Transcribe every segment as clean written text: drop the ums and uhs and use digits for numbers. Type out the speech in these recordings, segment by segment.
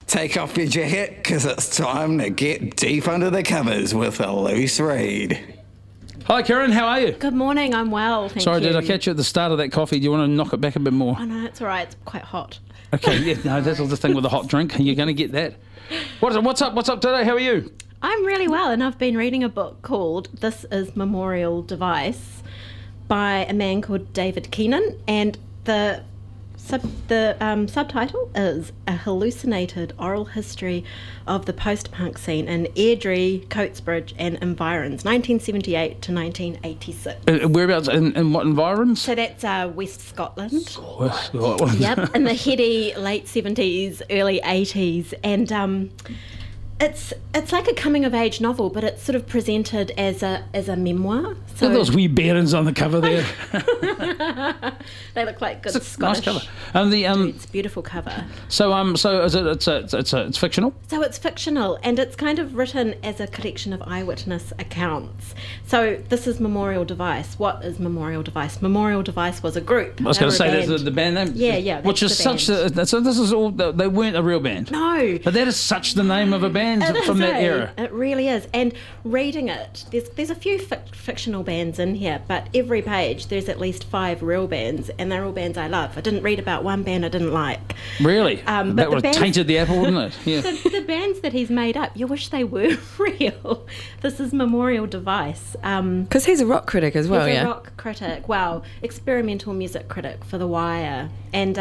Take off your jacket, because it's time to get deep under the covers with a loose read. Hi, Karen. How are you? Good morning. I'm well, thank you. Sorry, did I catch you at the start of that coffee? Do you want to knock it back a bit more? Oh, no, it's all right. It's quite hot. Okay, yeah, no, that's the thing with a hot drink, and you're going to get that. What's up? What's up today? How are you? I'm really well, and I've been reading a book called This is Memorial Device by a man called David Keenan, and the subtitle is A Hallucinated Oral History of the Post-Punk Scene in Airdrie, Coatesbridge and Environs, 1978 to 1986. Whereabouts, in what environs? So that's West Scotland. West Scotland. Yep, in the heady late 70s, early 80s. And it's like a coming-of-age novel, but it's sort of presented as a memoir. So Look at those wee bairns on the cover there. They look like good It's a Scottish. nice cover. And It's a beautiful cover. so is it? It's fictional. So it's fictional, and it's kind of written as a collection of eyewitness accounts. So this is Memorial Device. What is Memorial Device? Memorial Device was a group. I was going to say band. that's the band name. Yeah, Which is that's the such. So this is all. They weren't a real band. No. But that is such the name of a band It from is, that eh? era. It really is. And reading it, there's a few fictional bands in here, but every page there's at least 5 real bands, and they're all bands I love. I didn't read about one band I didn't like. Really? But That would the have bands- tainted the apple, wouldn't it? Yeah. The bands that he's made up, you wish they were real. This is Memorial Device. Because he's a rock critic as well, He's yeah? a rock critic, experimental music critic for The Wire. And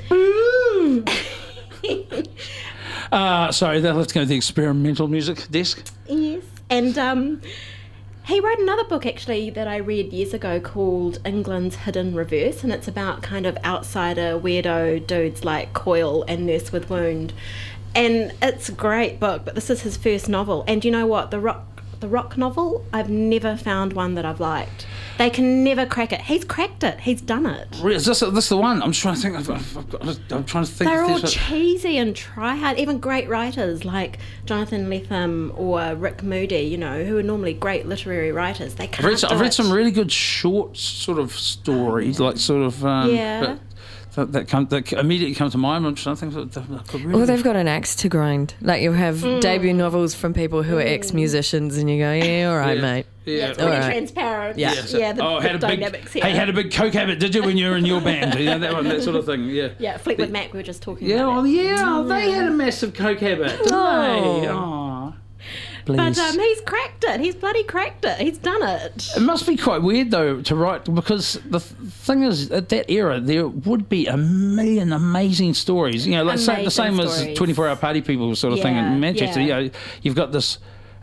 Sorry, let's go to the experimental music desk. yes, and he wrote another book actually that I read years ago called England's Hidden Reverse, and it's about kind of outsider weirdo dudes like Coyle and Nurse with Wound. And it's a great book, but this is his first novel. And you know what? The rock novel, I've never found one that I've liked. They can never crack it. He's cracked it. He's done it. Is this the one? I'm trying to think. I'm trying to think. They're if all there's cheesy and try hard. Even great writers like Jonathan Lethem or Rick Moody, who are normally great literary writers, they can't I've read some really good short sort of stories, like sort of. Yeah. That immediately come to mind. I'm trying to think. Or they've got an axe to grind. Like you'll have debut novels from people who are ex-musicians and you go, yeah, all right, mate. Yeah, it's all pretty right. transparent. Yeah. The dynamics here. had a big coke habit, did you, when you were in your band? That sort of thing. Yeah. Yeah, Fleetwood Mac. We were just talking Yeah, about. they had a massive coke habit, didn't they? Oh. But he's cracked it. He's bloody cracked it. He's done it. It must be quite weird though to write, because the thing is, at that era there would be a million amazing stories. Like the same as stories. 24-hour party people sort of thing Yeah, in Manchester. yeah. You've got this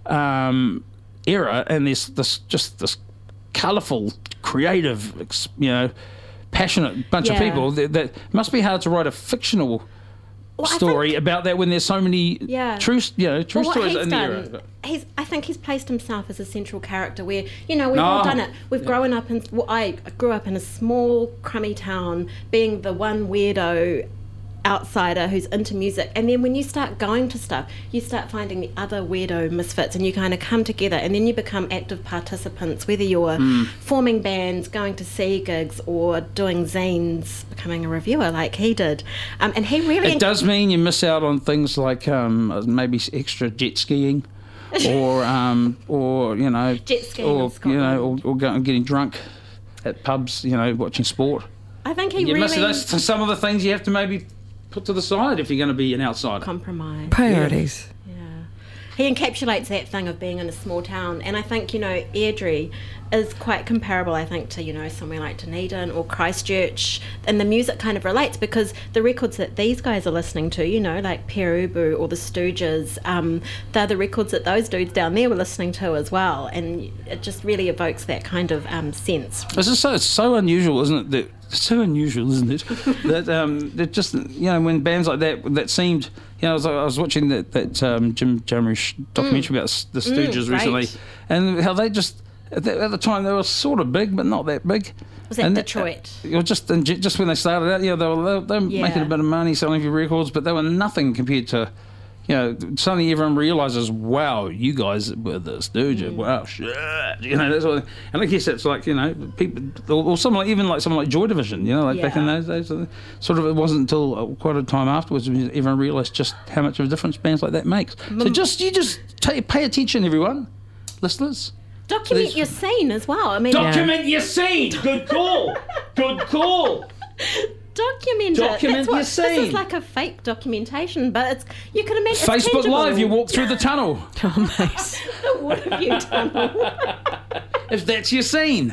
era, and there's this colourful, creative, passionate bunch of Yeah. people that must be hard to write a fictional Well, I story think- about that when there's so many true Well, what stories he's in the era. done, I think he's placed himself as a central character where, we've all done it. We've grown up in, I grew up in a small, crummy town, being the one weirdo outsider who's into music, and then when you start going to stuff, you start finding the other weirdo misfits, and you kind of come together, and then you become active participants, whether you're forming bands, going to see gigs, or doing zines, becoming a reviewer like he did. And he really... It does mean you miss out on things like maybe extra jet skiing, or Jet skiing or in Scotland. or getting drunk at pubs, watching sport. I think he You really... that's some of the things you have to maybe put to the side if you're going to be an outsider. compromise. Priorities. Yeah. He encapsulates that thing of being in a small town, and I think, Airdrie is quite comparable, I think, to, somewhere like Dunedin or Christchurch, and the music kind of relates, because the records that these guys are listening to, like Pere Ubu or the Stooges, they're the records that those dudes down there were listening to as well, and it just really evokes that kind of sense. It's so unusual, isn't it? That just when bands like that seemed, I was watching that Jim Jarmusch documentary about the Stooges great. recently, and how they just at the time they were sort of big but not that big. Was that Detroit? Just when they started out, they were making a bit of money selling a few records, but they were nothing compared to suddenly everyone realizes, wow, you guys were this dude. Wow, shit. That's what, and I guess it's like, people, or someone like Joy Division, back in those days. Sort of, it wasn't until quite a time afterwards when everyone realized just how much of a difference bands like that makes. So pay attention, everyone, listeners. Document your scene as well. I mean, document your scene. Good call. Good call. Document your scene. This is like a fake documentation, but you can imagine. Facebook Live, you walk through the tunnel. Oh, nice. The Waterview Tunnel. If that's your scene.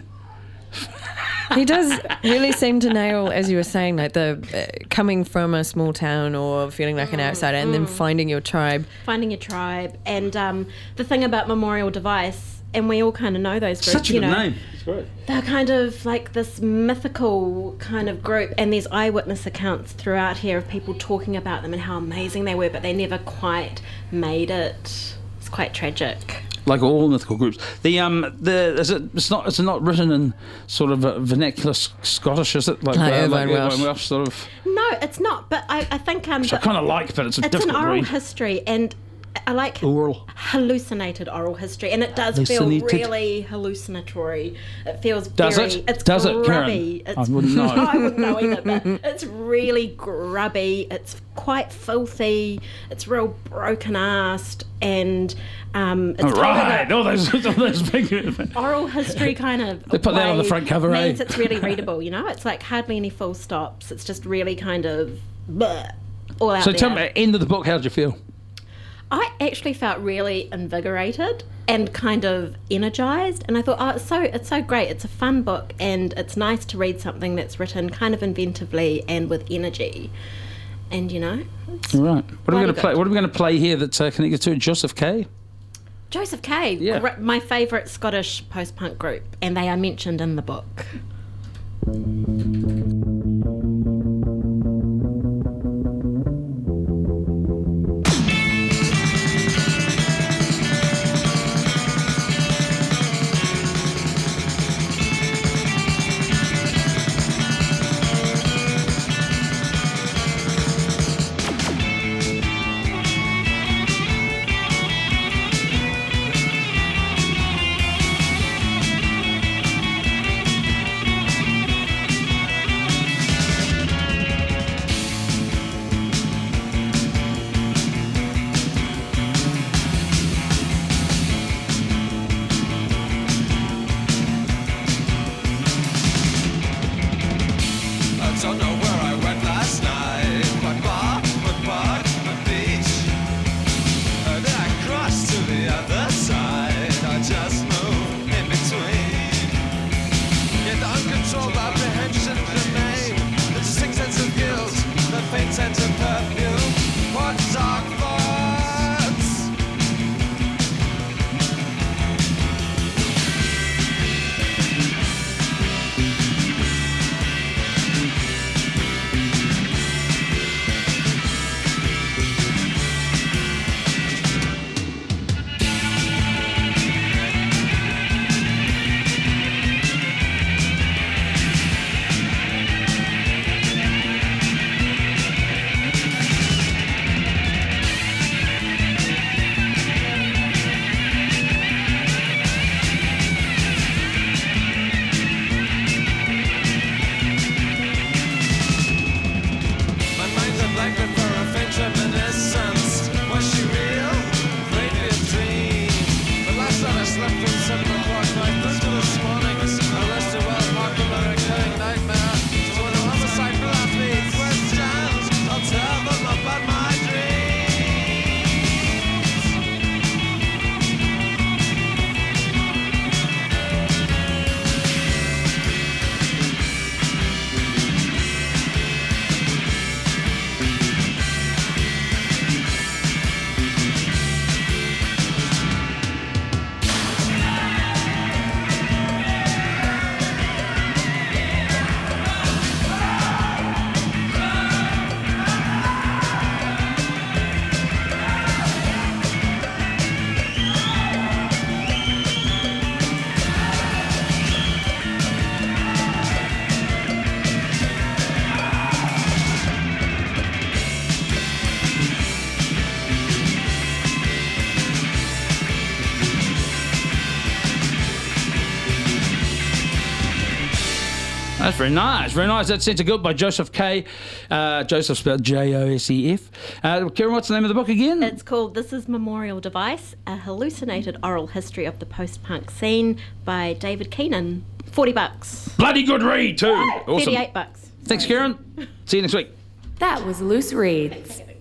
He does really seem to nail, as you were saying, like the coming from a small town or feeling like an outsider, and then finding your tribe. Finding your tribe, and the thing about Memorial Device. And we all kind of know those groups. Such a good name. It's great. They're kind of like this mythical kind of group, and there's eyewitness accounts throughout here of people talking about them and how amazing they were, but they never quite made it. It's quite tragic. Like all mythical groups, it's not written in sort of a vernacular Scottish, is it? Like Welsh sort of. No, it's not. But I think which I kind of like, but it's a difficult an oral read. history, and I like hallucinated oral history, and it does feel really hallucinatory. It feels it's grubby. I wouldn't know. I wouldn't know either, but it's really grubby. It's quite filthy. It's real broken-assed, and it's right. All those big oral history kind of. They put that on the front cover. Means it's really readable. It's like hardly any full stops. It's just really kind of all out there. So tell me, end of the book, how did you feel? I actually felt really invigorated and kind of energised, and I thought, it's so great. It's a fun book, and it's nice to read something that's written kind of inventively and with energy. And it's right. What are we going to play? What are we going to play here that connected to Joseph K? Joseph K, my favourite Scottish post-punk group, and they are mentioned in the book. That's very nice. Very nice. That's Sense of Guilt by Joseph K. Joseph spelled Joseph. Kieran, what's the name of the book again? It's called This Is Memorial Device, a hallucinated oral history of the post-punk scene by David Keenan. $40. Bloody good read too. Awesome. $38. Thanks, Kieran. See you next week. That was Loose Reads.